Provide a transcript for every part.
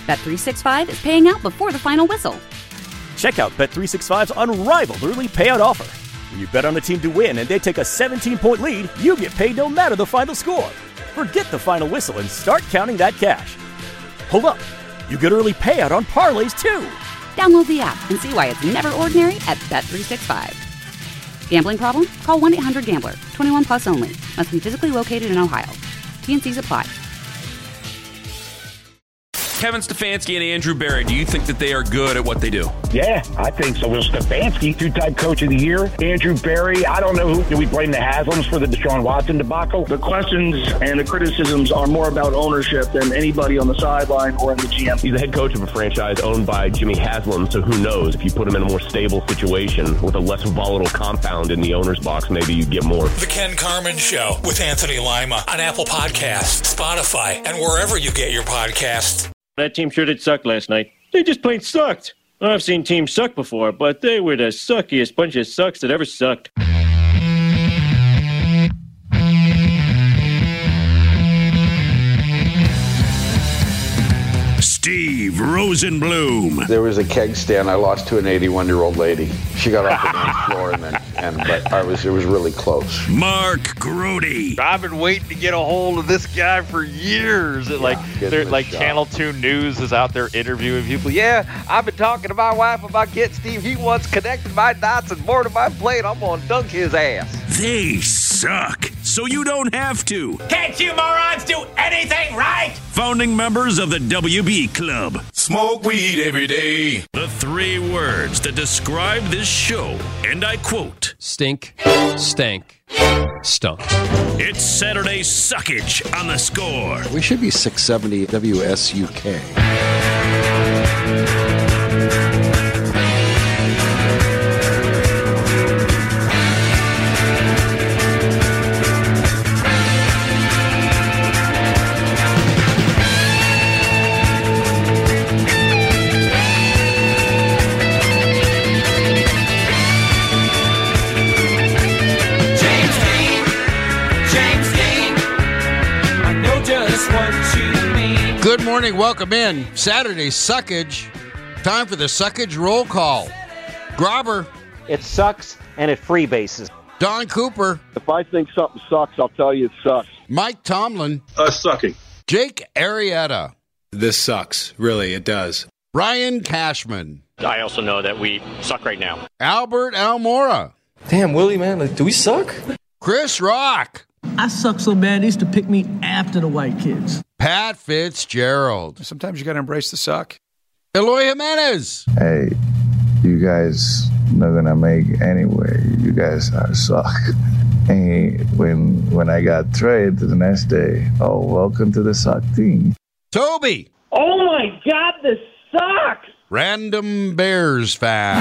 Bet365 is paying out before the final whistle. Check out Bet365's unrivaled early payout offer. When you bet on a team to win and they take a 17-point lead, you get paid no matter the final score. Forget the final whistle and start counting that cash. Hold up. You get early payout on parlays, too. Download the app and see why it's never ordinary at Bet365. Gambling problem? Call 1-800-GAMBLER. 21 plus only. Must be physically located in Ohio. T&Cs apply. Kevin Stefanski and Andrew Berry, do you think that they are good at what they do? Yeah, I think so. Well, Stefanski, two-time coach of the year. Andrew Berry, I don't know who. Do we blame the Haslams for the Deshaun Watson debacle? The questions and the criticisms are more about ownership than anybody on the sideline or in the GM. He's the head coach of a franchise owned by Jimmy Haslam, so who knows? If you put him in a more stable situation with a less volatile compound in the owner's box, maybe you'd get more. The Ken Carman Show with Anthony Lima on Apple Podcasts, Spotify, and wherever you get your podcasts. That team sure did suck last night. They just plain sucked. I've seen teams suck before, but they were the suckiest bunch of sucks that ever sucked. Steve Rosenblum. There was a keg stand I lost to an 81-year-old lady. She got off the dance floor, it was really close. Mark Grody. I've been waiting to get a hold of this guy for years. Channel 2 News is out there interviewing people. Yeah, I've been talking to my wife about getting Steve. He wants connected my dots and more to my plate. I'm going to dunk his ass. They suck, so you don't have to. Can't you morons do anything right? Founding members of the WB Club. Smoke weed every day. The 3 words that describe this show, and I quote, stink, stank, stunk. It's Saturday Suckage on The Score. We should be 670 WSUK. Good morning. Welcome in. Saturday Suckage. Time for the Suckage roll call. Grobber. It sucks and it freebases. Don Cooper. If I think something sucks, I'll tell you it sucks. Mike Tomlin. Sucking. Jake Arrieta. This sucks. Really, it does. Ryan Cashman. I also know that we suck right now. Albert Almora. Damn, Willie, man, do we suck? Chris Rock. I suck so bad they used to pick me after the white kids. Pat Fitzgerald. Sometimes you got to embrace the suck. Eloy Jimenez. Hey, you guys not going to make anyway. You guys are suck. Hey, when I got traded the next day, welcome to the suck team. Toby. Oh, my God, this sucks. Random Bears fan.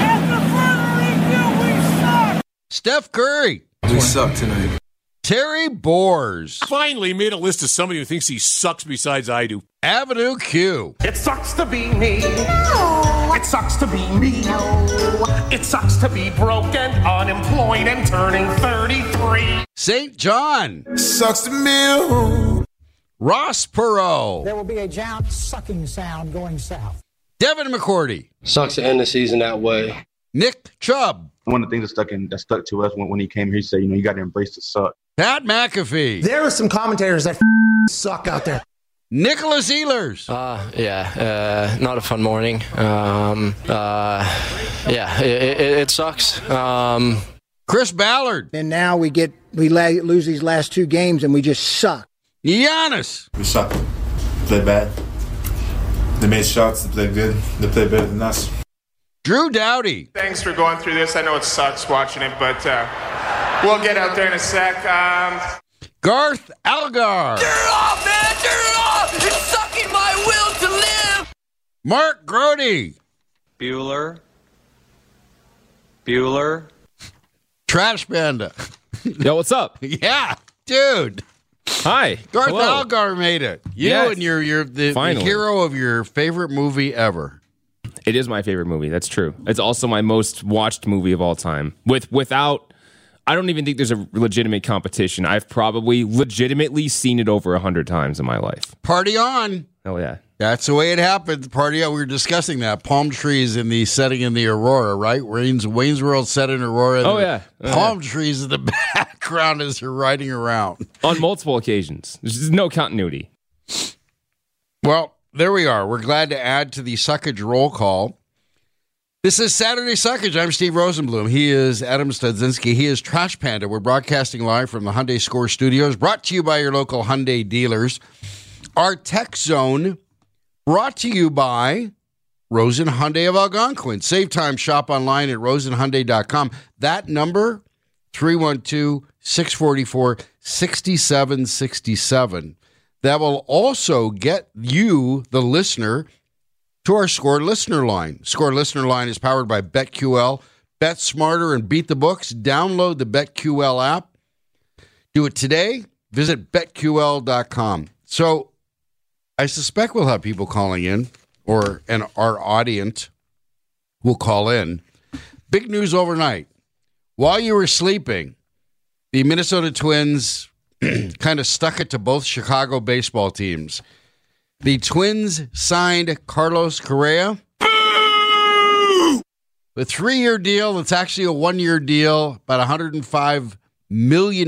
We suck. Steph Curry. We suck tonight. Terry Boers. Finally made a list of somebody who thinks he sucks besides I do. Avenue Q. It sucks to be me. No. It sucks to be me. No. It sucks to be broke and unemployed and turning 33. St. John. Sucks to me. Ross Perot. There will be a giant sucking sound going south. Devin McCourty. Sucks to end the season that way. Nick Chubb. One of the things that stuck to us when he came here, he said, you got to embrace the suck. Pat McAfee. There are some commentators that suck out there. Nicholas Ehlers. Not a fun morning. It sucks. Chris Ballard. And now we lose these last 2 games and we just suck. Giannis. We suck. Play bad. They made shots. They played good. They played better than us. Drew Doughty. Thanks for going through this. I know it sucks watching it, but we'll get out there in a sec. Garth Algar. Turn it off, man! Turn it off! It's sucking my will to live! Mark Grody. Bueller. Trash Panda. Yo, what's up? Yeah, dude. Hi. Garth Hello. Algar made it. You and you're the hero of your favorite movie ever. It is my favorite movie. That's true. It's also my most watched movie of all time. Without, I don't even think there's a legitimate competition. I've probably legitimately seen it over 100 times in my life. Party on. Oh, yeah. That's the way it happened. Party, we were discussing that. Palm trees in the setting in the Aurora, right? Wayne's World set in Aurora. Oh, yeah. Palm trees in the background as they're riding around. On multiple occasions. There's no continuity. Well, there we are. We're glad to add to the Suckage roll call. This is Saturday Suckage. I'm Steve Rosenblum. He is Adam Studzinski. He is Trash Panda. We're broadcasting live from the Hyundai Score Studios, brought to you by your local Hyundai dealers. Our Tech Zone, brought to you by Rosen Hyundai of Algonquin. Save time, shop online at rosenhyundai.com. That number, 312-644-6767. That will also get you, the listener, to our Score Listener Line. Score Listener Line is powered by BetQL. Bet smarter and beat the books. Download the BetQL app. Do it today. Visit betql.com. So I suspect we'll have people calling in, and our audience will call in. Big news overnight. While you were sleeping, the Minnesota Twins kind of stuck it to both Chicago baseball teams. The Twins signed Carlos Correa. The 3-year deal, it's actually a 1-year deal, about $105 million,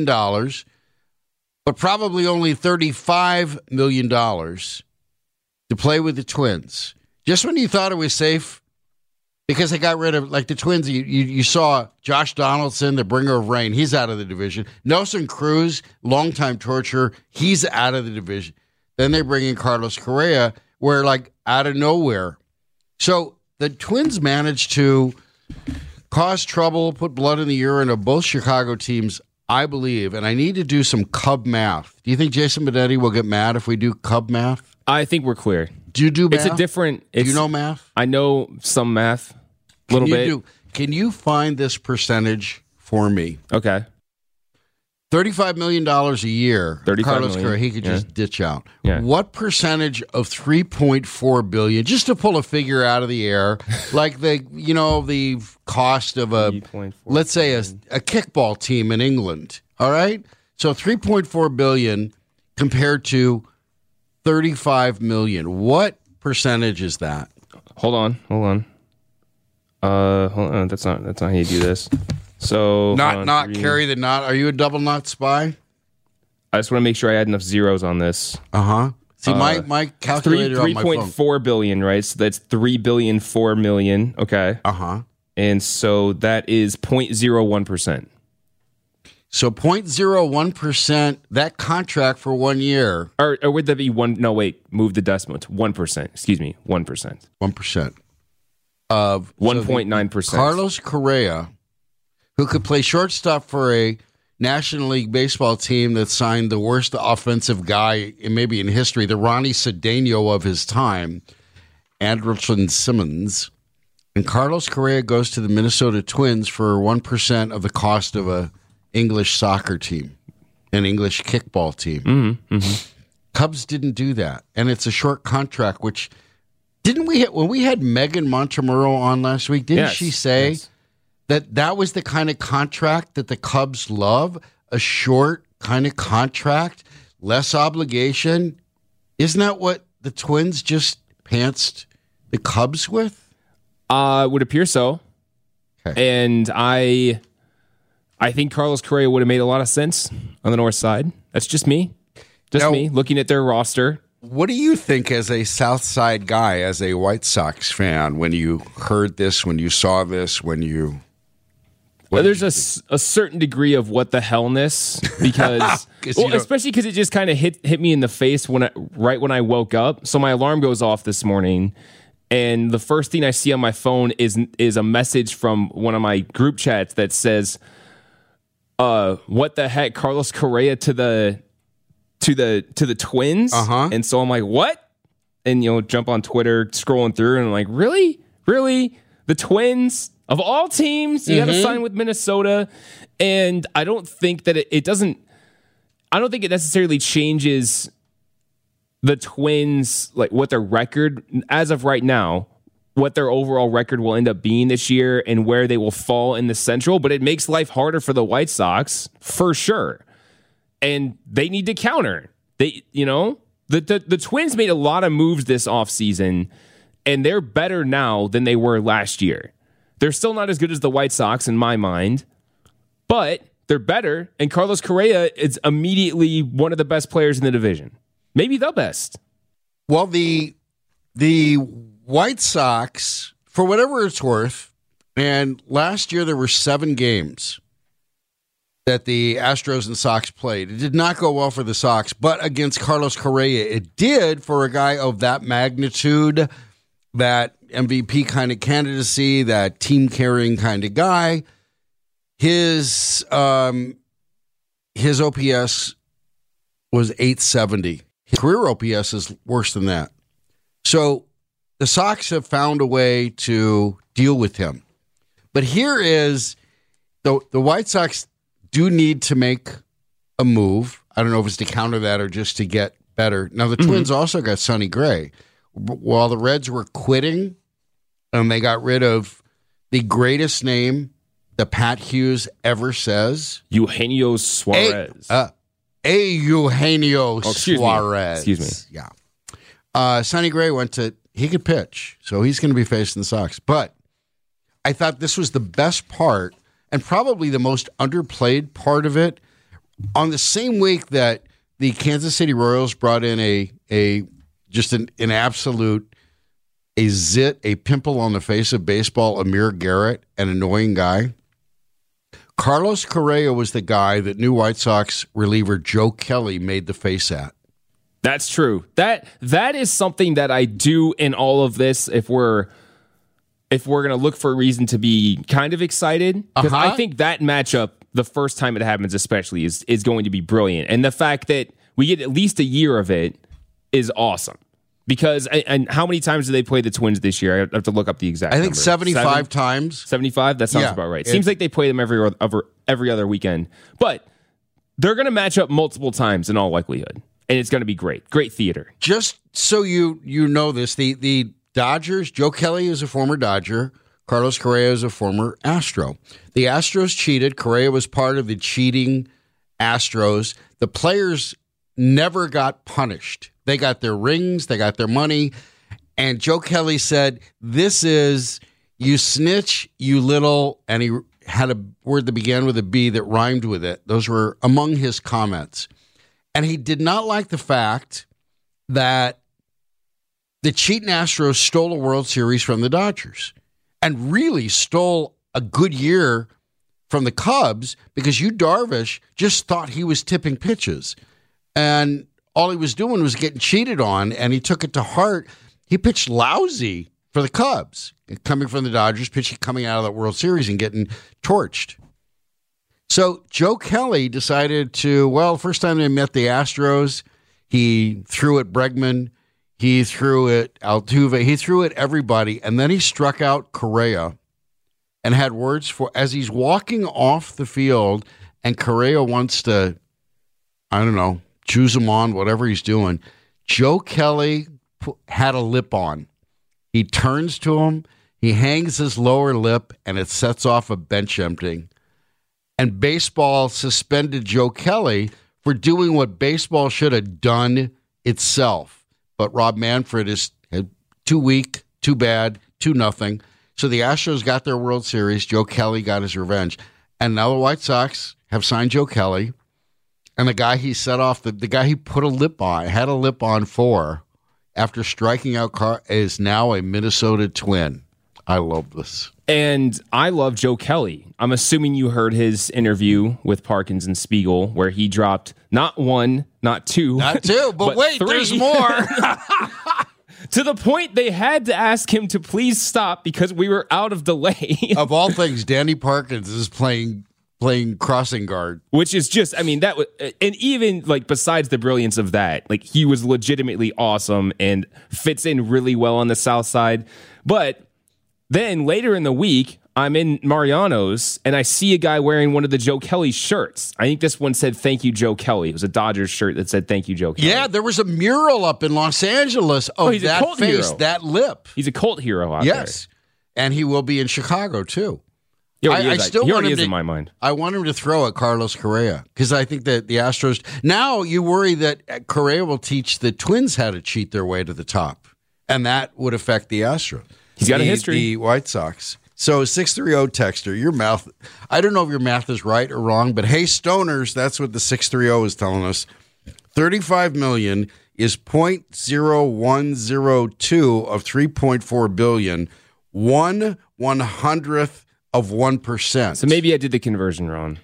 but probably only $35 million to play with the Twins. Just when you thought it was safe, because they got rid of, like the Twins, you saw Josh Donaldson, the bringer of rain, he's out of the division. Nelson Cruz, longtime torturer, he's out of the division. Then they bring in Carlos Correa, where like out of nowhere. So the Twins managed to cause trouble, put blood in the urine of both Chicago teams, I believe. And I need to do some Cub math. Do you think Jason Benetti will get mad if we do Cub math? I think we're clear. Do you do math? It's a different... Do you know math? I know some math, a little bit. Can you find this percentage for me? Okay. $35 million a year, Carlos Correa, he could just ditch out. Yeah. What percentage of $3.4 billion, just to pull a figure out of the air, like the cost of let's say a kickball team in England, all right? So $3.4 billion compared to $35 million. What percentage is that? Hold on. That's not how you do this. So carry the knot. Are you a double knot spy? I just want to make sure I had enough zeros on this. See, my calculator on my phone. $3.4 billion, right? So that's $3.04 billion. Okay. And so that is 0.01%. So 0.01%. That contract for 1 year, or would that be one? No, wait. Move the decimal. It's 1%. Excuse me. 1%. 1% of 1.9%. Carlos Correa, who could play shortstop for a National League Baseball team that signed the worst offensive guy maybe in history, the Ronnie Cedeno of his time, Andrelton Simmons. And Carlos Correa goes to the Minnesota Twins for 1% of the cost of a English soccer team, an English kickball team. Mm-hmm. Cubs didn't do that. And it's a short contract, which didn't we when we had Megan Montemurro on last week, didn't she say that was the kind of contract that the Cubs love, a short kind of contract, less obligation? Isn't that what the Twins just pantsed the Cubs with? Would appear so. Okay. And I think Carlos Correa would have made a lot of sense on the north side. That's just me. Me looking at their roster. What do you think as a South Side guy, as a White Sox fan, when you heard this, when you saw this, when you... There's a certain degree of what the hellness, because especially because it just kind of hit me in the face right when I woke up. So my alarm goes off this morning, and the first thing I see on my phone is a message from one of my group chats that says, "What the heck, Carlos Correa to the Twins?" And so I'm like, "What?" And jump on Twitter, scrolling through, and I'm like, "Really, the Twins?" Of all teams, you got to sign with Minnesota, and I don't think that it doesn't. I don't think it necessarily changes the Twins, like what their record as of right now, what their overall record will end up being this year, and where they will fall in the Central. But it makes life harder for the White Sox for sure, and they need to counter. The Twins made a lot of moves this offseason, and they're better now than they were last year. They're still not as good as the White Sox in my mind, but they're better, and Carlos Correa is immediately one of the best players in the division. Maybe the best. Well, the White Sox, for whatever it's worth, and last year there were 7 games that the Astros and Sox played. It did not go well for the Sox, but against Carlos Correa, it did for a guy of that magnitude, that MVP kind of candidacy, that team-carrying kind of guy. His OPS was 870. His career OPS is worse than that. So the Sox have found a way to deal with him. But here is the White Sox do need to make a move. I don't know if it's to counter that or just to get better. Now, the Twins also got Sonny Gray. While the Reds were quitting, and they got rid of the greatest name that Pat Hughes ever says. Eugenio Suarez. Eugenio Suarez. Excuse me. Yeah. Sonny Gray he could pitch, so he's going to be facing the Sox. But I thought this was the best part, and probably the most underplayed part of it. On the same week that the Kansas City Royals brought in an absolute zit, a pimple on the face of baseball, Amir Garrett, an annoying guy. Carlos Correa was the guy that new White Sox reliever Joe Kelly made the face at. That's true. That is something that I do in all of this. If we're going to look for a reason to be kind of excited, because I think that matchup, the first time it happens especially, is going to be brilliant. And the fact that we get at least a year of it is awesome. Because, and how many times do they play the Twins this year? I have to look up the exact number. I think 75 times. 75? That sounds about right. It seems like they play them every other weekend. But they're going to match up multiple times in all likelihood. And it's going to be great. Great theater. Just so you know this, the Dodgers, Joe Kelly is a former Dodger. Carlos Correa is a former Astro. The Astros cheated. Correa was part of the cheating Astros. The players never got punished. They got their rings, they got their money, and Joe Kelly said, "This is, you snitch, you little," and he had a word that began with a B that rhymed with it. Those were among his comments. And he did not like the fact that the cheating Astros stole a World Series from the Dodgers and really stole a good year from the Cubs, because Yu Darvish just thought he was tipping pitches. And all he was doing was getting cheated on, and he took it to heart. He pitched lousy for the Cubs, coming from the Dodgers, coming out of that World Series and getting torched. So Joe Kelly decided to, first time they met the Astros, he threw at Bregman, he threw at Altuve, he threw at everybody, and then he struck out Correa and had words for, as he's walking off the field, and Correa wants to, choose him on, whatever he's doing. Joe Kelly had a lip on. He turns to him, he hangs his lower lip, and it sets off a bench emptying. And baseball suspended Joe Kelly for doing what baseball should have done itself. But Rob Manfred is too weak, too bad, 2-0. So the Astros got their World Series. Joe Kelly got his revenge. And now the White Sox have signed Joe Kelly. And the guy he set off, the guy he put a lip on, had a lip on for, after striking out is now a Minnesota Twin. I love this. And I love Joe Kelly. I'm assuming you heard his interview with Parkins and Spiegel, where he dropped not one, not two. Not two, but wait, 3. There's more. To the point they had to ask him to please stop because we were out of delay. Of all things, Danny Parkins is playing crossing guard, which is just, that was, and even besides the brilliance of that, he was legitimately awesome and fits in really well on the South Side. But then later in the week, I'm in Mariano's and I see a guy wearing one of the Joe Kelly shirts. I think this one said, "Thank you, Joe Kelly." It was a Dodgers shirt that said, "Thank you, Joe Kelly." Yeah, there was a mural up in Los Angeles of that face, hero. That lip. He's a cult hero out there. Yes, and he will be in Chicago too. He already is to, in my mind. I want him to throw at Carlos Correa because I think that the Astros now you worry that Correa will teach the Twins how to cheat their way to the top, and that would affect the Astros. He's got a history. The White Sox. So 630 texter, your math. I don't know if your math is right or wrong, but hey, stoners, that's what the 630 is telling us. 35 million is 0.0102 of 3.4 billion. 1/100th of 1%. So maybe I did the conversion wrong.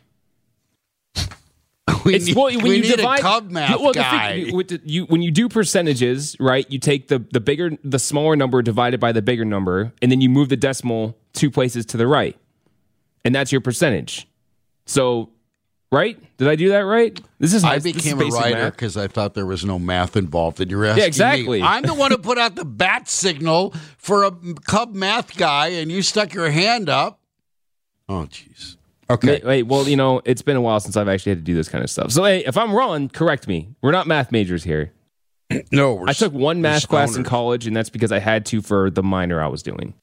We need a Cub math guy. When you do percentages, right? You take the smaller number divided by the bigger number, and then you move the decimal 2 places to the right, and that's your percentage. So, right? Did I do that right? I became a writer because I thought there was no math involved, and you're asking exactly. me. I'm the one who put out the bat signal for a Cub math guy, and you stuck your hand up. Oh, jeez. Okay. Wait, well, it's been a while since I've actually had to do this kind of stuff. So, hey, if I'm wrong, correct me. We're not math majors here. No, I took one math class in college, and that's because I had to for the minor I was doing.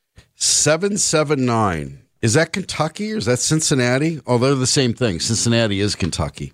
779. Is that Kentucky or is that Cincinnati? Oh, they're the same thing. Cincinnati is Kentucky.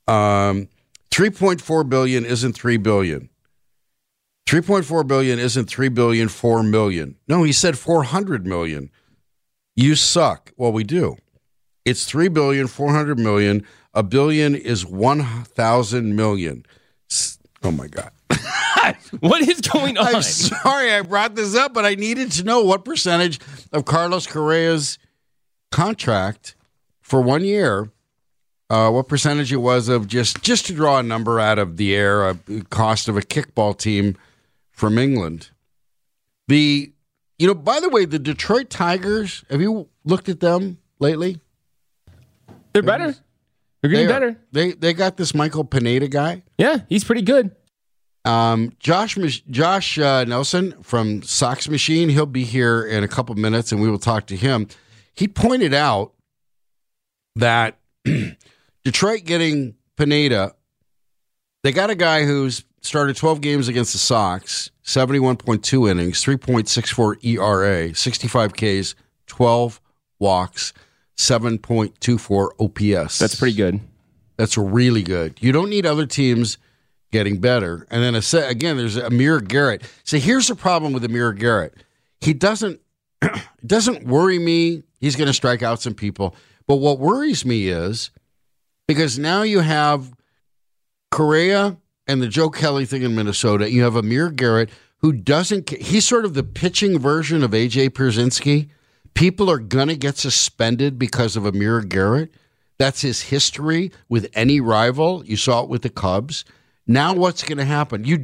3.4 billion isn't 3 billion. 3.4 billion isn't 3 billion, 4 million. No, he said 400 million. You suck. Well, we do. It's 3 billion, 400 million. A billion is 1,000 million. Oh, my God. What is going on? I'm sorry I brought this up, but I needed to know what percentage of Carlos Correa's contract for 1 year, what percentage it was of just to draw a number out of the air, a cost of a kickball team from England. By the way, the Detroit Tigers, have you looked at them lately? They're better. They're getting better. They got this Michael Pineda guy. Yeah, he's pretty good. Josh Nelson from Sox Machine, he'll be here in a couple minutes, and we will talk to him. He pointed out that Detroit getting Pineda, they got a guy who's started 12 games against the Sox, 71.2 innings, 3.64 ERA, 65 Ks, 12 walks, 7.24 OPS. That's pretty good. That's really good. You don't need other teams getting better. And then again, there's Amir Garrett. So here's the problem with Amir Garrett. He doesn't worry me. He's going to strike out some people. But what worries me is because now you have Correa and the Joe Kelly thing in Minnesota. You have Amir Garrett who he's sort of the pitching version of A.J. Pierzynski. People are going to get suspended because of Amir Garrett. That's his history with any rival. You saw it with the Cubs. Now what's going to happen? You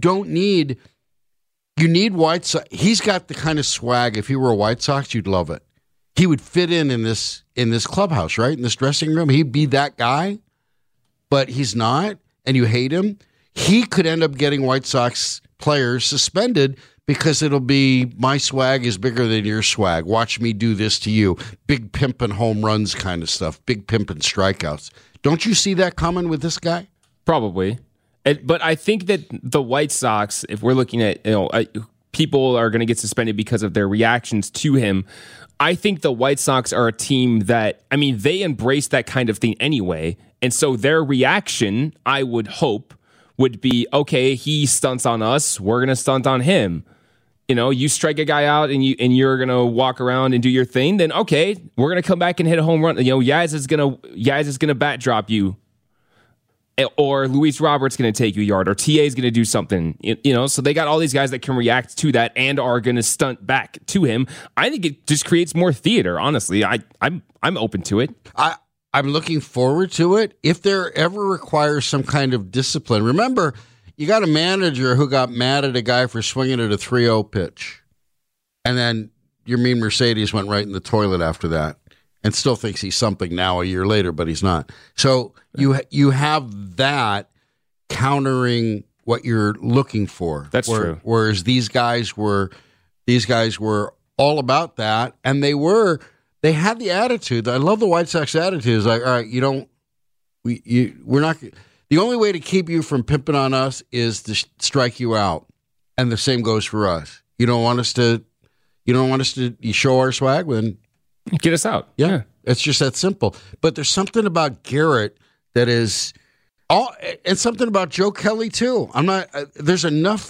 need White Sox. He's got the kind of swag. If he were a White Sox, you'd love it. He would fit in this clubhouse, right? In this dressing room. He'd be that guy, but he's not, and you hate him. He could end up getting White Sox players suspended because it'll be my swag is bigger than your swag. Watch me do this to you. Big pimpin' home runs kind of stuff. Big pimpin' strikeouts. Don't you see that coming with this guy? Probably. But I think that the White Sox, if we're looking at, people are going to get suspended because of their reactions to him. I think the White Sox are a team that, they embrace that kind of thing anyway. And so their reaction, I would hope, would be, okay, he stunts on us. We're going to stunt on him. You strike a guy out and you're going to walk around and do your thing. Then, okay, we're going to come back and hit a home run. Yaz is going to bat drop you. Or Luis Roberts going to take you a yard, or TA is going to do something, So they got all these guys that can react to that and are going to stunt back to him. I think it just creates more theater. Honestly, I'm open to it. I'm looking forward to it. If there ever requires some kind of discipline, remember, you got a manager who got mad at a guy for swinging at a 3-0 pitch, and then your mean Mercedes went right in the toilet after that. And still thinks he's something now a year later, but he's not. So you have that countering what you're looking for. That's true. Whereas these guys were all about that, and they had the attitude. I love the White Sox attitude. It's like, all right, we're not. The only way to keep you from pimping on us is to strike you out, and the same goes for us. You don't want us to show our swag, then Get us out. Yeah. It's just that simple. But there's something about Garrett that is and something about Joe Kelly too. There's enough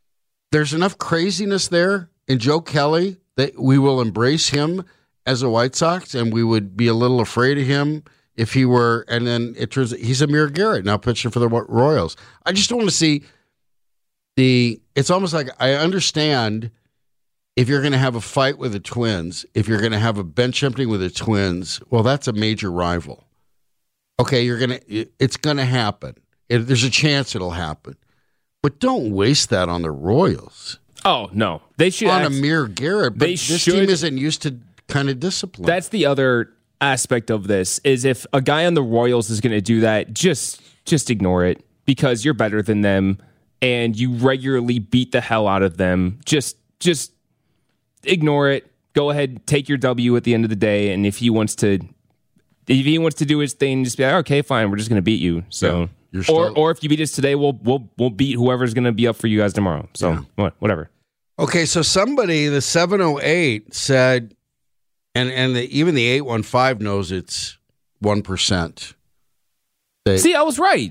craziness there in Joe Kelly that we will embrace him as a White Sox, and we would be a little afraid of him if he were, and then it turns out he's Amir Garrett now pitching for the Royals. I just don't want to see it's almost like I understand if you're going to have a fight with the Twins, if you're going to have a bench emptying with the Twins, well, that's a major rival. Okay, it's going to happen. There's a chance it'll happen. But don't waste that on the Royals. Oh, no. They should on Amir Garrett, but this team isn't used to kind of discipline. That's the other aspect of this, is if a guy on the Royals is going to do that, just ignore it, because you're better than them and you regularly beat the hell out of them. Just ignore it. Go ahead, take your W at the end of the day, and if he wants to do his thing, just be like, okay, fine, we're just going to beat you. So, or if you beat us today, we'll beat whoever's going to be up for you guys tomorrow. So, whatever. Okay, so somebody, the 708 said, and even the 815 knows it's 1%. See, I was right.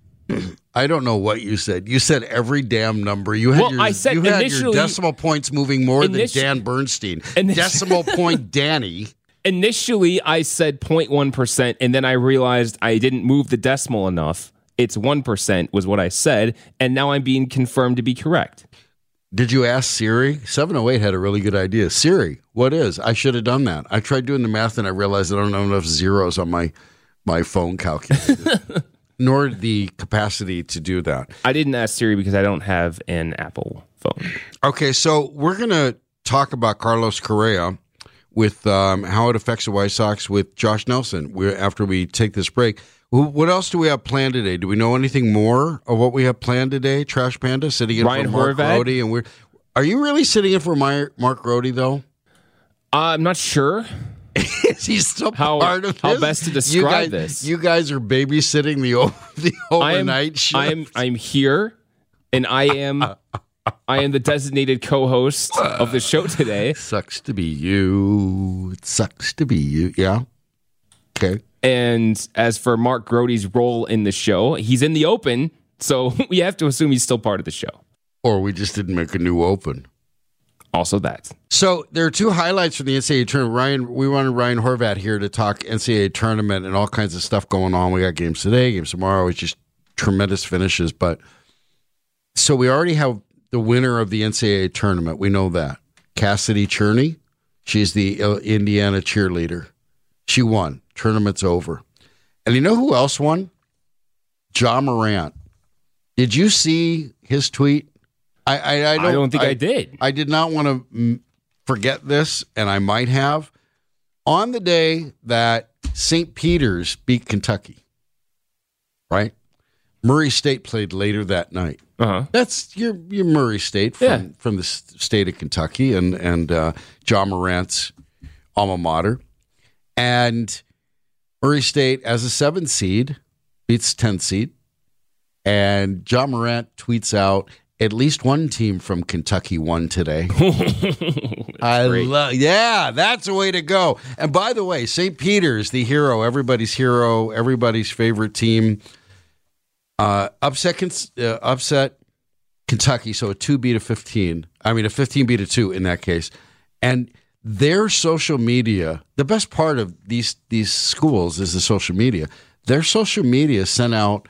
I don't know what you said. You said every damn number. You had your decimal points moving more than Dan Bernstein. Decimal point Danny. Initially, I said 0.1%, and then I realized I didn't move the decimal enough. It's 1% was what I said, and now I'm being confirmed to be correct. Did you ask Siri? 708 had a really good idea. Siri, what is? I should have done that. I tried doing the math, and I realized I don't have enough zeros on my phone calculator, nor the capacity to do that. I didn't ask Siri because I don't have an Apple phone. Okay, so we're going to talk about Carlos Correa with how it affects the White Sox with Josh Nelson after we take this break. What else do we have planned today? Do we know anything more of what we have planned today? Trash Panda sitting in Ryan for Mark Horvat. Rohde, and are you really sitting in for Mark Rohde though? I'm not sure. Is he still part of this? How best to describe this? You guys are babysitting the overnight shift. I'm here, and I am the designated co-host of the show today. Sucks to be you. It sucks to be you. Yeah. Okay. And as for Mark Grote's role in the show, he's in the open, so we have to assume he's still part of the show. Or we just didn't make a new open. Also that. So there are two highlights from the NCAA tournament. We wanted Ryan Horvat here to talk NCAA tournament and all kinds of stuff going on. We got games today, games tomorrow. It's just tremendous finishes. But so we already have the winner of the NCAA tournament. We know that. Cassidy Cherney. She's the Indiana cheerleader. She won. Tournament's over. And you know who else won? Ja Morant. Did you see his tweet? I don't think I did. I did not want to forget this, and I might have. On the day that St. Peter's beat Kentucky, right? Murray State played later that night. Uh-huh. That's your Murray State from the state of Kentucky and Ja Morant's alma mater. And Murray State, as a 7th seed, beats 10th seed. And Ja Morant tweets out, at least one team from Kentucky won today. That's the way to go. And by the way, St. Peter's, the hero, everybody's favorite team, upset Kentucky, so a 2 beat a 15. I mean, a 15 beat a 2 in that case. And their social media, the best part of these schools is the social media. Their social media sent out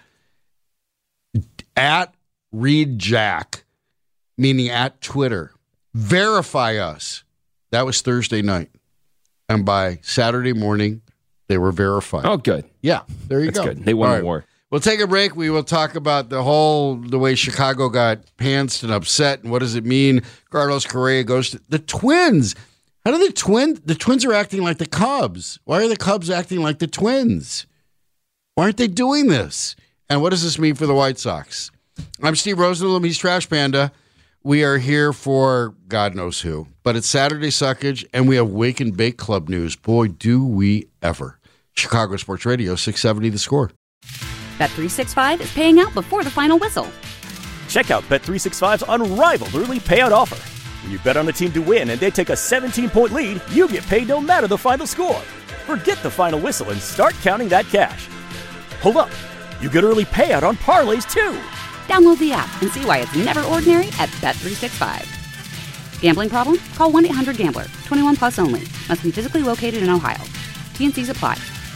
at Reed Jack, meaning at Twitter, verify us. That was Thursday night. And by Saturday morning, they were verified. Oh, good. Yeah, there you go. That's good. They won the war. We'll take a break. We will talk about the way Chicago got pantsed and upset, and what does it mean? Carlos Correa goes to the Twins. How do the Twins are acting like the Cubs? Why are the Cubs acting like the Twins? Why aren't they doing this? And what does this mean for the White Sox? I'm Steve Rosenblum. He's Trash Panda. We are here for God knows who. But it's Saturday Suckage, and we have Wake and Bake Club news. Boy, do we ever. Chicago Sports Radio, 670 The Score. Bet365 is paying out before the final whistle. Check out Bet365's unrivaled early payout offer. When you bet on the team to win and they take a 17-point lead, you get paid no matter the final score. Forget the final whistle and start counting that cash. Hold up. You get early payout on parlays, too. Download the app and see why it's never ordinary at Bet365. Gambling problem? Call 1-800-GAMBLER. 21 plus only. Must be physically located in Ohio. T&Cs apply.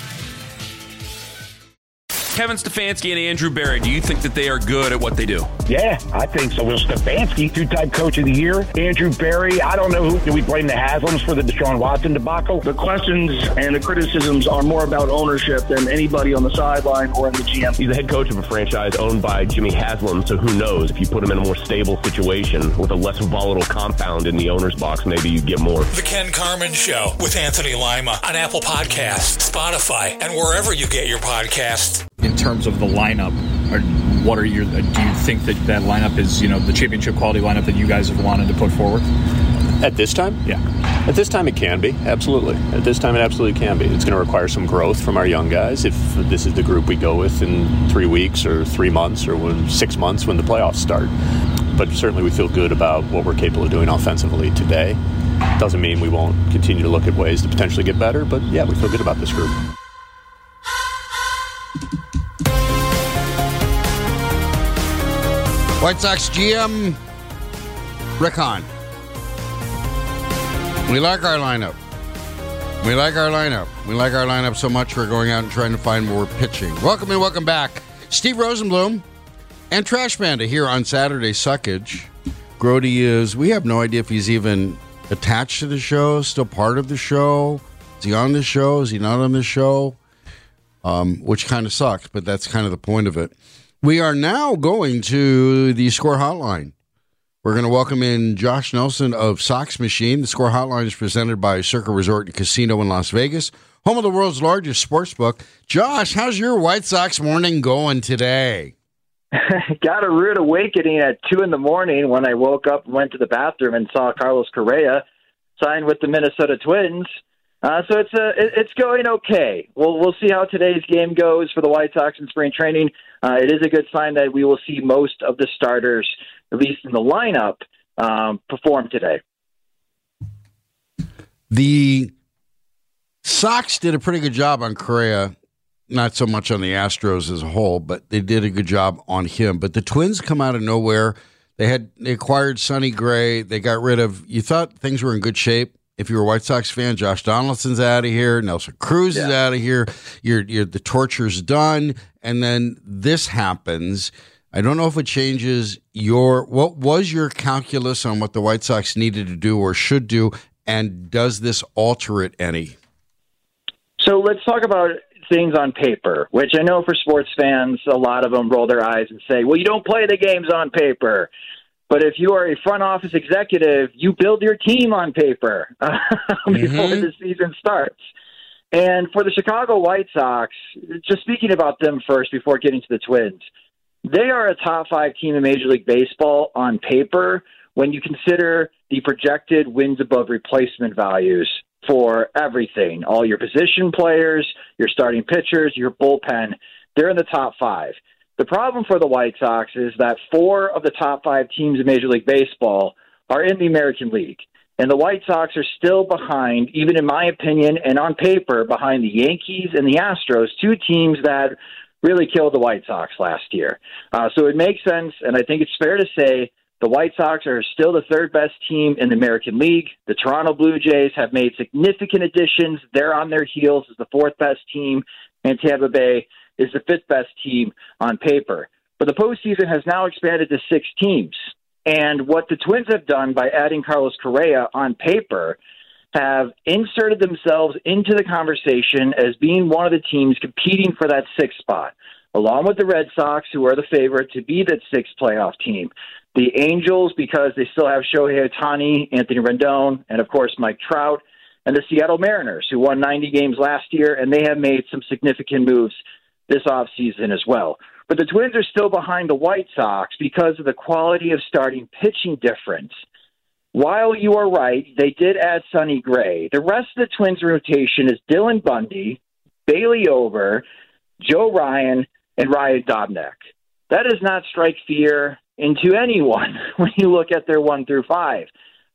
Kevin Stefanski and Andrew Berry, do you think that they are good at what they do? Yeah, I think so. Well, Stefanski, two-time coach of the year. Andrew Berry, I don't know do we blame the Haslams for the Deshaun Watson debacle? The questions and the criticisms are more about ownership than anybody on the sideline or in the GM. He's the head coach of a franchise owned by Jimmy Haslam, so who knows? If you put him in a more stable situation with a less volatile compound in the owner's box, maybe you get more. The Ken Carman Show with Anthony Lima on Apple Podcasts, Spotify, and wherever you get your podcasts. In terms of the lineup, do you think that lineup is, the championship quality lineup that you guys have wanted to put forward? At this time? Yeah. At this time it can be, absolutely. At this time it absolutely can be. It's going to require some growth from our young guys if this is the group we go with in 3 weeks or 3 months or 6 months when the playoffs start. But certainly we feel good about what we're capable of doing offensively today. Doesn't mean we won't continue to look at ways to potentially get better, but yeah, we feel good about this group. White Sox GM Rick Hahn. We like our lineup. We like our lineup so much we're going out and trying to find more pitching. Welcome and welcome back. Steve Rosenblum and Trash Panda here on Saturday Suckage. Grody we have no idea if he's even attached to the show, still part of the show. Is he on the show? Is he not on the show? Which kind of sucks, but that's kind of the point of it. We are now going to the Score Hotline. We're going to welcome in Josh Nelson of Sox Machine. The Score Hotline is presented by Circa Resort and Casino in Las Vegas, home of the world's largest sports book. Josh, how's your White Sox morning going today? Got a rude awakening at 2 a.m. when I woke up and went to the bathroom and saw Carlos Correa sign with the Minnesota Twins. So it's going okay. We'll see how today's game goes for the White Sox in spring training. It is a good sign that we will see most of the starters, at least in the lineup, perform today. The Sox did a pretty good job on Correa, not so much on the Astros as a whole, but they did a good job on him. But the Twins come out of nowhere. They acquired Sonny Gray. They got rid of, you thought things were in good shape. If you're a White Sox fan, Josh Donaldson's out of here. Nelson Cruz is out of here. The torture's done. And then this happens. I don't know if it changes what was your calculus on what the White Sox needed to do or should do, and does this alter it any? So let's talk about things on paper, which I know for sports fans, a lot of them roll their eyes and say, well, you don't play the games on paper. But if you are a front office executive, you build your team on paper before the season starts. And for the Chicago White Sox, just speaking about them first before getting to the Twins, they are a top 5 team in Major League Baseball on paper when you consider the projected wins above replacement values for everything. All your position players, your starting pitchers, your bullpen, they're in the top 5. The problem for the White Sox is that 4 of the top 5 teams in Major League Baseball are in the American League. And the White Sox are still behind, even in my opinion, and on paper, behind the Yankees and the Astros, 2 teams that really killed the White Sox last year. So it makes sense, and I think it's fair to say the White Sox are still the 3rd best team in the American League. The Toronto Blue Jays have made significant additions. They're on their heels as the 4th best team, and Tampa Bay is the 5th best team on paper. But the postseason has now expanded to 6 teams. And what the Twins have done by adding Carlos Correa on paper have inserted themselves into the conversation as being one of the teams competing for that 6th spot, along with the Red Sox, who are the favorite to be that 6th playoff team. The Angels, because they still have Shohei Ohtani, Anthony Rendon, and, of course, Mike Trout, and the Seattle Mariners, who won 90 games last year, and they have made some significant moves this offseason as well. But the Twins are still behind the White Sox because of the quality of starting pitching difference. While you are right, they did add Sonny Gray. The rest of the Twins rotation is Dylan Bundy, Bailey Ober, Joe Ryan, and Ryan Dobnak. That does not strike fear into anyone when you look at their 1 through 5.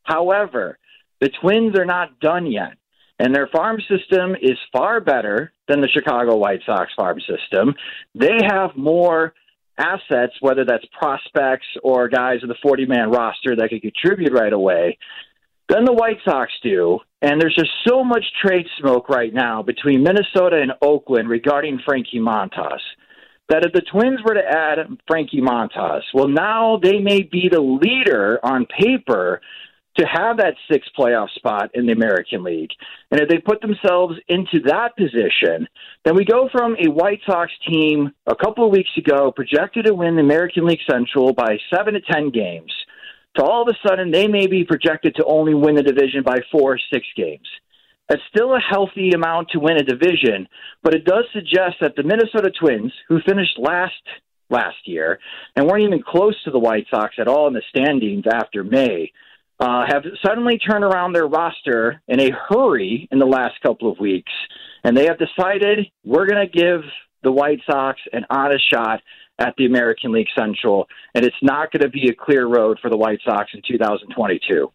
However, the Twins are not done yet, and their farm system is far better than the Chicago White Sox farm system. They have more assets, whether that's prospects or guys with a 40-man roster that could contribute right away, than the White Sox do. And there's just so much trade smoke right now between Minnesota and Oakland regarding Frankie Montas that if the Twins were to add Frankie Montas, well, now they may be the leader on paper to have that sixth playoff spot in the American League. And if they put themselves into that position, then we go from a White Sox team a couple of weeks ago projected to win the American League Central by 7 to 10 games to all of a sudden they may be projected to only win the division by 4 or 6 games. That's still a healthy amount to win a division, but it does suggest that the Minnesota Twins, who finished last year and weren't even close to the White Sox at all in the standings after May, have suddenly turned around their roster in a hurry in the last couple of weeks, and they have decided we're going to give the White Sox an honest shot at the American League Central, and it's not going to be a clear road for the White Sox in 2022.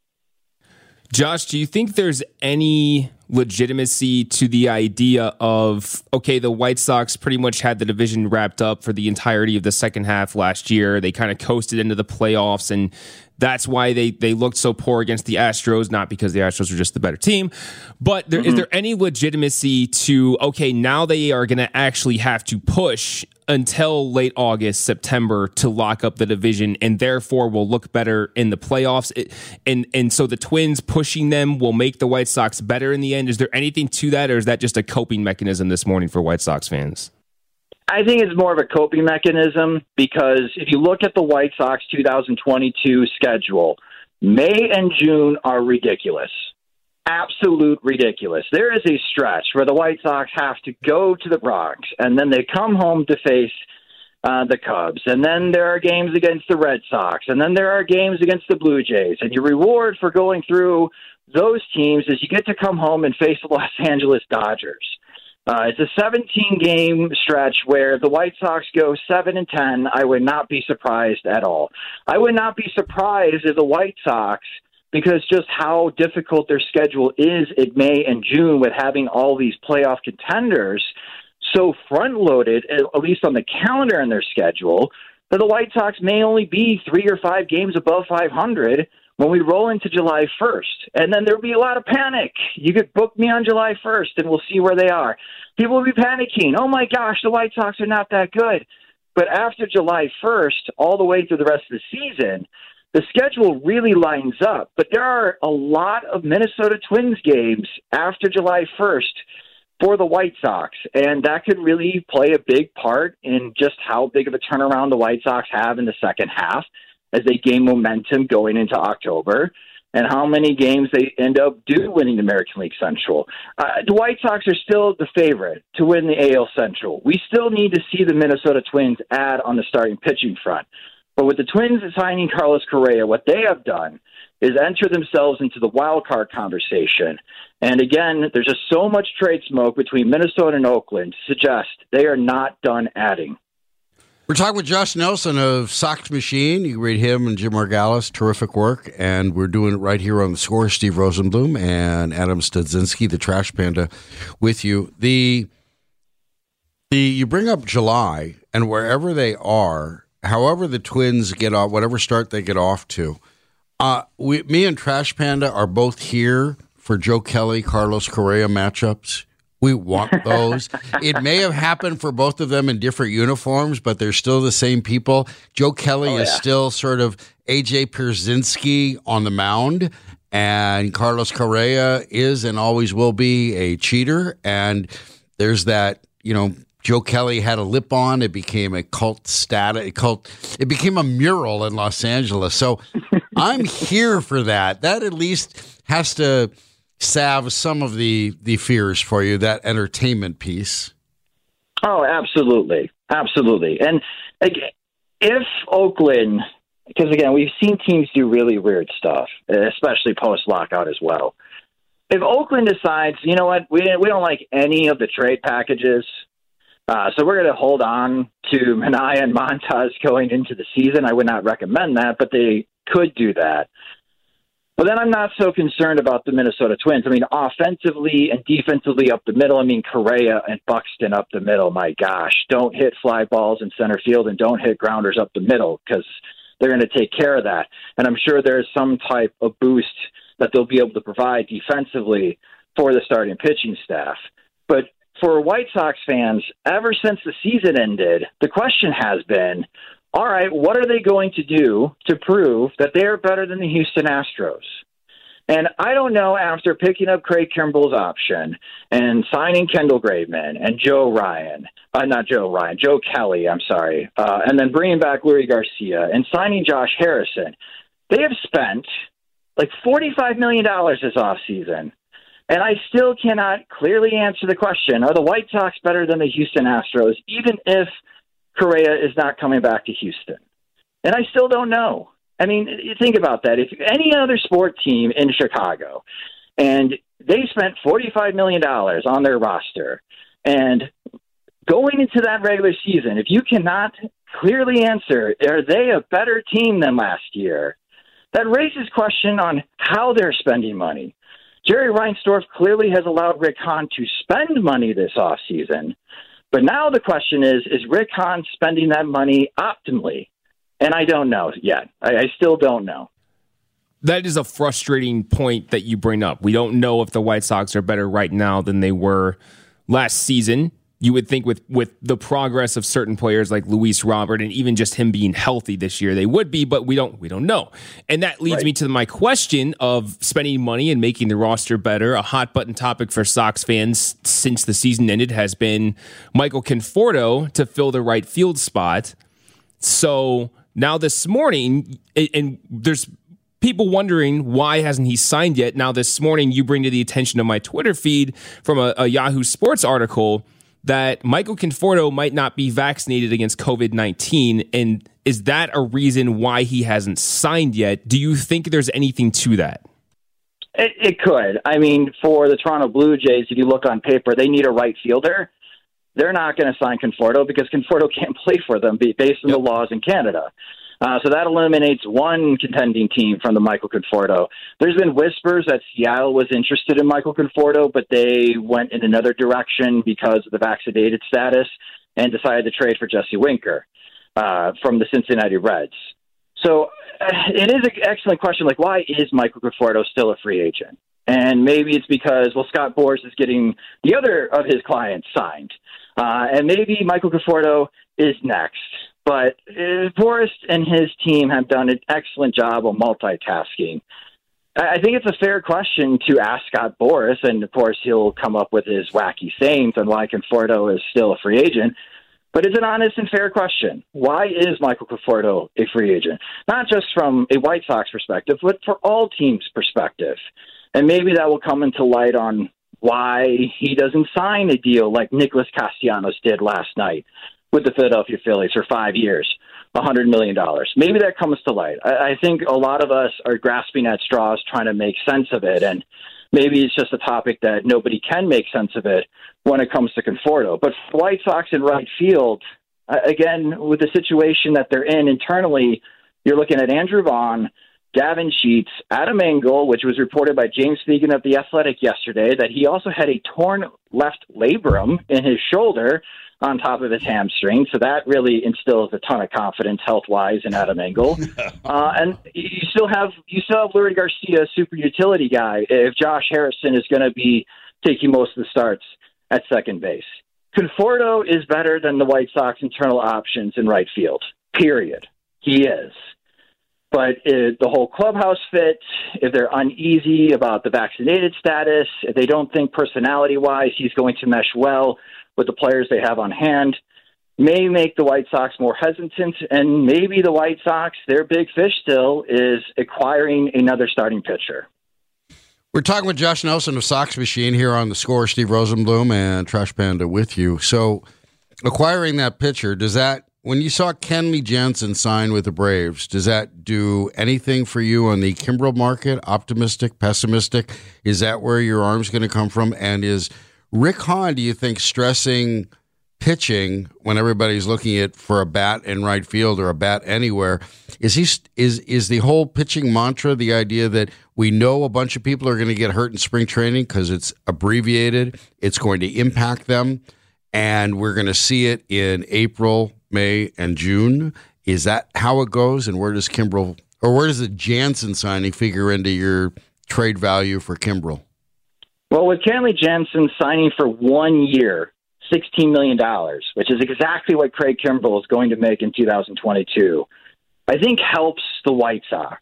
Josh, do you think there's any legitimacy to the idea of, okay, the White Sox pretty much had the division wrapped up for the entirety of the second half last year. They kind of coasted into the playoffs, and that's why they looked so poor against the Astros, not because the Astros were just the better team. But is there any legitimacy to, okay, now they are going to actually have to push until late August, September to lock up the division, and therefore will look better in the playoffs? And so the Twins pushing them will make the White Sox better in the end. Is there anything to that, or is that just a coping mechanism this morning for White Sox fans? I think it's more of a coping mechanism because if you look at the White Sox 2022 schedule, May and June are ridiculous. Absolute ridiculous. There is a stretch where the White Sox have to go to the Bronx, and then they come home to face the Cubs, and then there are games against the Red Sox, and then there are games against the Blue Jays, and your reward for going through those teams is you get to come home and face the Los Angeles Dodgers. It's a 17-game stretch where the White Sox go 7-10. I would not be surprised at all. I would not be surprised if the White Sox, because just how difficult their schedule is in May and June with having all these playoff contenders so front-loaded, at least on the calendar in their schedule, that the White Sox may only be 3 or 5 games above 500 when we roll into July 1st. And then there'll be a lot of panic. You could book me on July 1st, and we'll see where they are. People will be panicking. Oh, my gosh, the White Sox are not that good. But after July 1st, all the way through the rest of the season, the schedule really lines up. But there are a lot of Minnesota Twins games after July 1st for the White Sox, and that could really play a big part in just how big of a turnaround the White Sox have in the second half as they gain momentum going into October, and how many games they end up winning the American League Central. The White Sox are still the favorite to win the AL Central. We still need to see the Minnesota Twins add on the starting pitching front. But with the Twins signing Carlos Correa, what they have done is enter themselves into the wild card conversation. And again, there's just so much trade smoke between Minnesota and Oakland to suggest they are not done adding. We're talking with Josh Nelson of Sox Machine. You can read him and Jim Margallis. Terrific work. And we're doing it right here on The Score. Steve Rosenblum and Adam Studzinski, the Trash Panda, with you. You bring up July, and wherever they are, however the Twins get off, whatever start they get off to, me and Trash Panda are both here for Joe Kelly, Carlos Correa matchups. We want those. It may have happened for both of them in different uniforms, but they're still the same people. Joe Kelly is still sort of A.J. Pierzynski on the mound, and Carlos Correa is and always will be a cheater. And there's that, Joe Kelly had a lip on. It became a cult status. It became a mural in Los Angeles. So I'm here for that. That at least has to salve some of the fears for you, that entertainment piece. Oh, absolutely. Absolutely. And if Oakland, because again, we've seen teams do really weird stuff, especially post-lockout as well. If Oakland decides, you know what, we don't like any of the trade packages, so we're going to hold on to Minaya and Montas going into the season. I would not recommend that, but they could do that. Well, then I'm not so concerned about the Minnesota Twins. I mean, offensively and defensively up the middle. I mean, Correa and Buxton up the middle. My gosh, don't hit fly balls in center field and don't hit grounders up the middle because they're going to take care of that. And I'm sure there's some type of boost that they'll be able to provide defensively for the starting pitching staff. But for White Sox fans, ever since the season ended, the question has been, all right, what are they going to do to prove that they are better than the Houston Astros? And I don't know, after picking up Craig Kimball's option and signing Kendall Graveman and Joe Kelly, and then bringing back Luis Garcia and signing Josh Harrison, they have spent like $45 million this offseason. And I still cannot clearly answer the question, are the White Sox better than the Houston Astros, even if Correa is not coming back to Houston? And I still don't know. I mean, think about that. If any other sport team in Chicago, and they spent $45 million on their roster, and going into that regular season, if you cannot clearly answer, are they a better team than last year, that raises question on how they're spending money. Jerry Reinsdorf clearly has allowed Rick Hahn to spend money this offseason. But now the question is Rick Hahn spending that money optimally? And I don't know yet. I still don't know. That is a frustrating point that you bring up. We don't know if the White Sox are better right now than they were last season. You would think with the progress of certain players like Luis Robert and even just him being healthy this year, they would be, but we don't know. And that leads me to my question of spending money and making the roster better. A hot button topic for Sox fans since the season ended has been Michael Conforto to fill the right field spot. So now this morning, and there's people wondering why hasn't he signed yet. Now this morning, you bring to the attention of my Twitter feed from a Yahoo Sports article that Michael Conforto might not be vaccinated against COVID-19, and is that a reason why he hasn't signed yet? Do you think there's anything to that? It could. I mean, for the Toronto Blue Jays, if you look on paper, they need a right fielder. They're not going to sign Conforto because Conforto can't play for them based on the laws in Canada. So that eliminates one contending team from the Michael Conforto. There's been whispers that Seattle was interested in Michael Conforto, but they went in another direction because of the vaccinated status and decided to trade for Jesse Winker from the Cincinnati Reds. So it is an excellent question. Like, why is Michael Conforto still a free agent? And maybe it's because, Scott Boras is getting the other of his clients signed. And maybe Michael Conforto is next. But Boras and his team have done an excellent job of multitasking. I think it's a fair question to ask Scott Boras, and of course he'll come up with his wacky sayings on why Conforto is still a free agent. But it's an honest and fair question. Why is Michael Conforto a free agent? Not just from a White Sox perspective, but for all teams' perspective. And maybe that will come into light on why he doesn't sign a deal like Nicholas Castellanos did last night with the Philadelphia Phillies for 5 years, $100 million. Maybe that comes to light. I think a lot of us are grasping at straws trying to make sense of it, and maybe it's just a topic that nobody can make sense of it when it comes to Conforto. But for White Sox in right field, again, with the situation that they're in internally, you're looking at Andrew Vaughn, Gavin Sheets, Adam Engel, which was reported by James Fegan of The Athletic yesterday, that he also had a torn left labrum in his shoulder on top of his hamstring. So that really instills a ton of confidence health-wise in Adam Engel. And you still have Luis Garcia, super utility guy, if Josh Harrison is going to be taking most of the starts at second base. Conforto is better than the White Sox internal options in right field, period. He is. But the whole clubhouse fit, if they're uneasy about the vaccinated status, if they don't think personality-wise he's going to mesh well with the players they have on hand, may make the White Sox more hesitant, and maybe the White Sox, their big fish still, is acquiring another starting pitcher. We're talking with Josh Nelson of Sox Machine here on The Score. Steve Rosenblum and Trash Panda with you. So acquiring that pitcher, does that, when you saw Kenley Jansen sign with the Braves, does that do anything for you on the Kimbrel market? Optimistic, pessimistic? Is that where your arm's going to come from? And is Rick Hahn, do you think, stressing pitching when everybody's looking at for a bat in right field or a bat anywhere. Is the whole pitching mantra the idea that we know a bunch of people are going to get hurt in spring training because it's abbreviated, it's going to impact them, and we're going to see it in April, May, and June? Is that how it goes? And where does Kimbrel, or where does the Jansen signing figure into your trade value for Kimbrel? Well, with Kenley Jansen signing for 1 year, $16 million, which is exactly what Craig Kimbrel is going to make in 2022, I think helps the White Sox.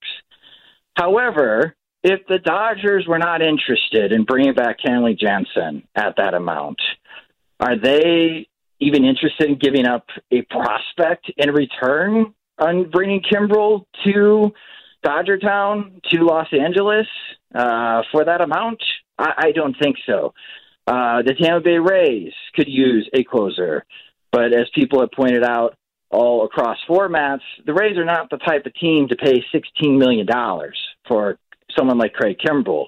However, if the Dodgers were not interested in bringing back Kenley Jansen at that amount, are they even interested in giving up a prospect in return on bringing Kimbrel to Dodger Town, to Los Angeles for that amount? I don't think so. The Tampa Bay Rays could use a closer, but as people have pointed out all across formats, the Rays are not the type of team to pay $16 million for someone like Craig Kimbrel.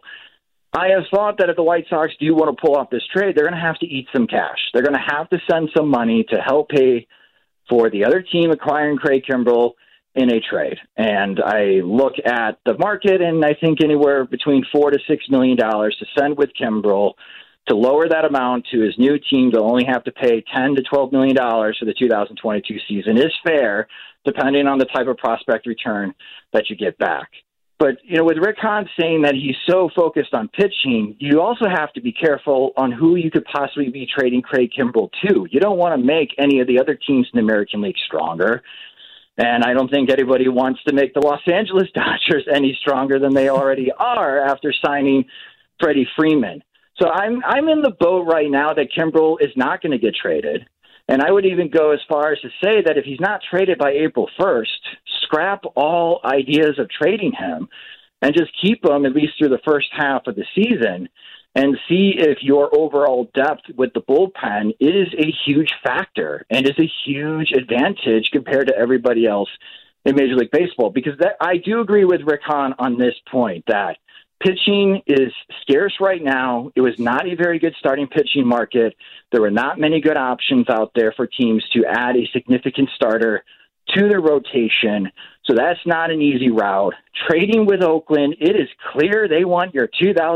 I have thought that if the White Sox do want to pull off this trade, they're going to have to eat some cash. They're going to have to send some money to help pay for the other team acquiring Craig Kimbrel in a trade. And I look at the market, and I think anywhere between $4 to $6 million to send with Kimbrel to lower that amount to his new team to only have to pay $10 to $12 million for the 2022 season is fair, depending on the type of prospect return that you get back. But, with Rick Hahn saying that he's so focused on pitching, you also have to be careful on who you could possibly be trading Craig Kimbrel to. You don't want to make any of the other teams in the American League stronger. And I don't think anybody wants to make the Los Angeles Dodgers any stronger than they already are after signing Freddie Freeman. So I'm in the boat right now that Kimbrel is not going to get traded. And I would even go as far as to say that if he's not traded by April 1st, scrap all ideas of trading him and just keep him at least through the first half of the season and see if your overall depth with the bullpen is a huge factor and is a huge advantage compared to everybody else in Major League Baseball. Because I do agree with Rick Hahn on this point that pitching is scarce right now. It was not a very good starting pitching market. There were not many good options out there for teams to add a significant starter to their rotation. So that's not an easy route. Trading with Oakland, it is clear they want your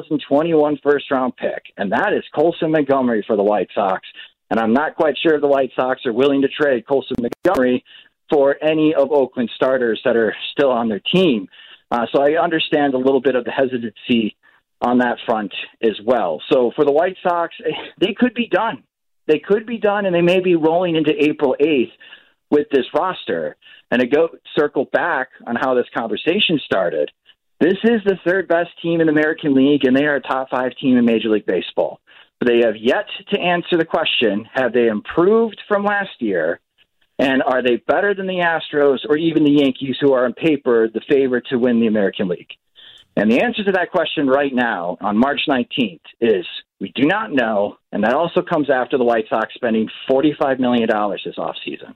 2021 first-round pick, and that is Colson Montgomery for the White Sox. And I'm not quite sure the White Sox are willing to trade Colson Montgomery for any of Oakland's starters that are still on their team. So I understand a little bit of the hesitancy on that front as well. So for the White Sox, they could be done. They could be done, and they may be rolling into April 8th with this roster. And to circle back on how this conversation started, this is the third best team in the American League, and they are a top 5 team in Major League Baseball. But they have yet to answer the question, have they improved from last year? And are they better than the Astros or even the Yankees, who are on paper the favorite to win the American League? And the answer to that question right now on March 19th is we do not know. And that also comes after the White Sox spending $45 million this offseason.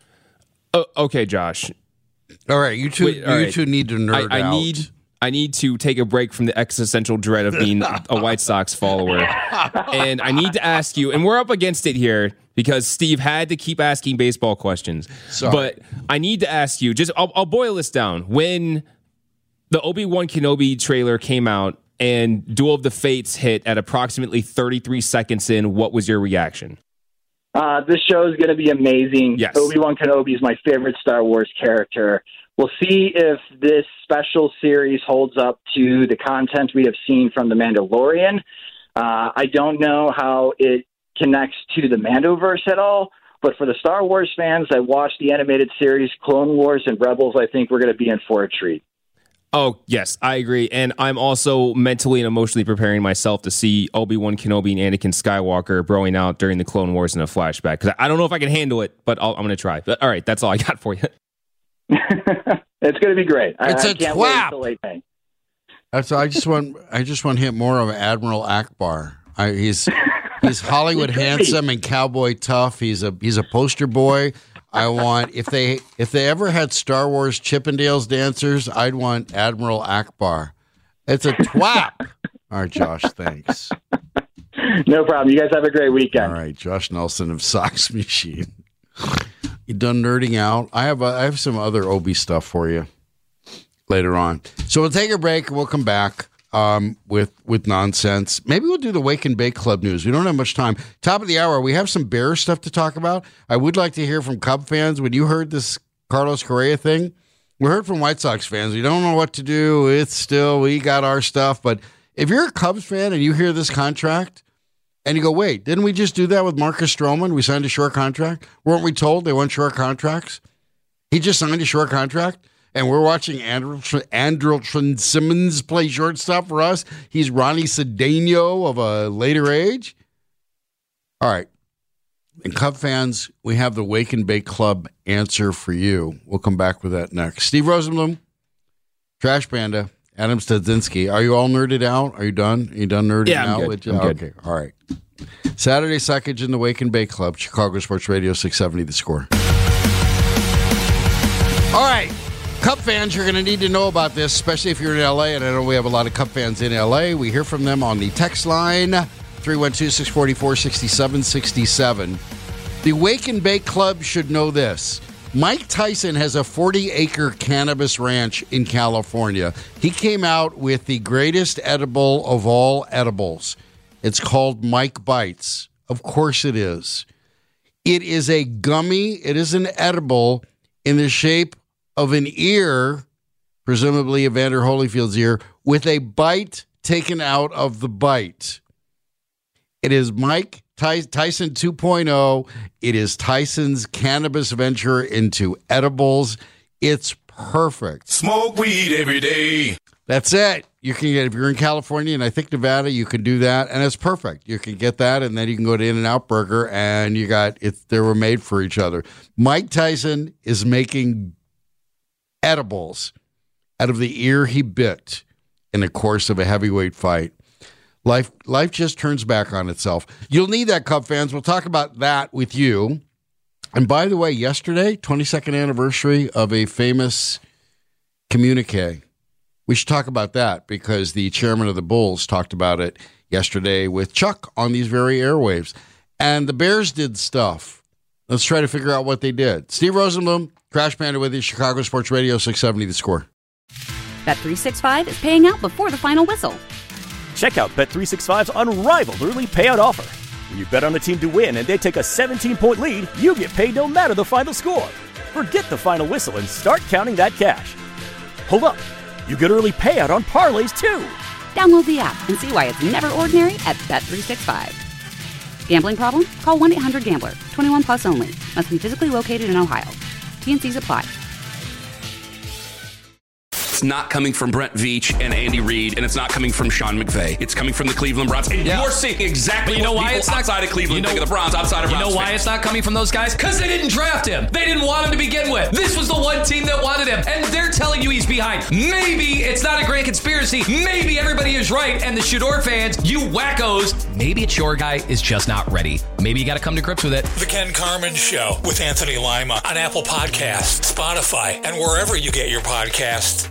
Oh, okay, Josh. All right, you two need to nerd out. I need to take a break from the existential dread of being a White Sox follower. And I need to ask you, and we're up against it here because Steve had to keep asking baseball questions. Sorry. But I need to ask you, I'll boil this down. When the Obi-Wan Kenobi trailer came out and Duel of the Fates hit at approximately 33 seconds in, what was your reaction? This show is going to be amazing. Yes. Obi-Wan Kenobi is my favorite Star Wars character. We'll see if this special series holds up to the content we have seen from The Mandalorian. I don't know how it connects to the Mandoverse at all, but for the Star Wars fans that watched the animated series Clone Wars and Rebels, I think we're going to be in for a treat. Oh, yes, I agree. And I'm also mentally and emotionally preparing myself to see Obi-Wan Kenobi and Anakin Skywalker broing out during the Clone Wars in a flashback. Because I don't know if I can handle it, but I'm going to try. But, all right, that's all I got for you. It's going to be great. It's I a can't wait twap. until late May. So I just want to hit more of Admiral Akbar. He's Hollywood handsome and cowboy tough. He's a poster boy. I want if they ever had Star Wars Chippendales dancers, I'd want Admiral Akbar. It's a twap. All right, Josh, thanks. No problem. You guys have a great weekend. All right, Josh Nelson of Sox Machine. You done nerding out? I have some other Obi stuff for you later on. So we'll take a break and we'll come back with nonsense. Maybe we'll do the Wake and Bake Club news. We don't have much time. Top of the hour, we have some Bears stuff to talk about. I would like to hear from Cub fans. When you heard this Carlos Correa thing, we heard from White Sox fans. We don't know what to do. It's still, we got our stuff. But if you're a Cubs fan and you hear this contract and you go, wait, didn't we just do that with Marcus Stroman? We signed a short contract. Weren't we told they want short contracts? He just signed a short contract. And we're watching Andrelton Simmons play shortstop for us. He's Ronnie Cedeno of a later age. All right. And Cub fans, we have the Wake and Bake Club answer for you. We'll come back with that next. Steve Rosenblum, Trash Panda, Adam Stadzinski. Are you all nerded out? Are you done? Are you done nerding out? I'm good. I'm good. Okay. All right. Saturday Suckage in the Wake and Bake Club, Chicago Sports Radio 670, The Score. All right. Cub fans, you're going to need to know about this, especially if you're in L.A., and I know we have a lot of Cub fans in L.A. We hear from them on the text line, 312-644-6767. The Wake and Bake Club should know this. Mike Tyson has a 40-acre cannabis ranch in California. He came out with the greatest edible of all edibles. It's called Mike Bites. Of course it is. It is a gummy. It is an edible in the shape of an ear, presumably Evander Holyfield's ear, with a bite taken out of the bite. It is Mike Tyson 2.0. It is Tyson's cannabis venture into edibles. It's perfect. Smoke weed every day. That's it. You can get, if you're in California and I think Nevada, you can do that, and it's perfect. You can get that, and then you can go to In-N-Out Burger, and you got it. They were made for each other. Mike Tyson is making edibles out of the ear he bit in the course of a heavyweight fight. Life just turns back on itself. You'll need that, Cub fans. We'll talk about that with you. And by the way, yesterday, 22nd anniversary of a famous communique. We should talk about that because the chairman of the Bulls talked about it yesterday with Chuck on these very airwaves. And the Bears did stuff. Let's try to figure out what they did. Steve Rosenblum, Crash Panda with you, Chicago Sports Radio 670 The Score. Bet365 is paying out before the final whistle. Check out Bet365's unrivaled early payout offer. When you bet on a team to win and they take a 17-point lead, you get paid no matter the final score. Forget the final whistle and start counting that cash. Hold up. You get early payout on parlays, too. Download the app and see why it's never ordinary at Bet365. Gambling problem? Call 1-800-GAMBLER. 21 plus only. Must be physically located in Ohio. T&Cs apply. It's not coming from Brent Veach and Andy Reid, and it's not coming from Sean McVay. It's coming from the Cleveland Browns. And you're seeing exactly what people outside of Cleveland think of the Browns, outside of Browns. You know why it's not coming from those guys? Because they didn't draft him. They didn't want him to begin with. This was the one team that wanted him, and they're telling you he's behind. Maybe it's not a grand conspiracy. Maybe everybody is right, and the Shador fans, you wackos, maybe it's your guy is just not ready. Maybe you got to come to grips with it. The Ken Carman Show with Anthony Lima on Apple Podcasts, Spotify, and wherever you get your podcasts.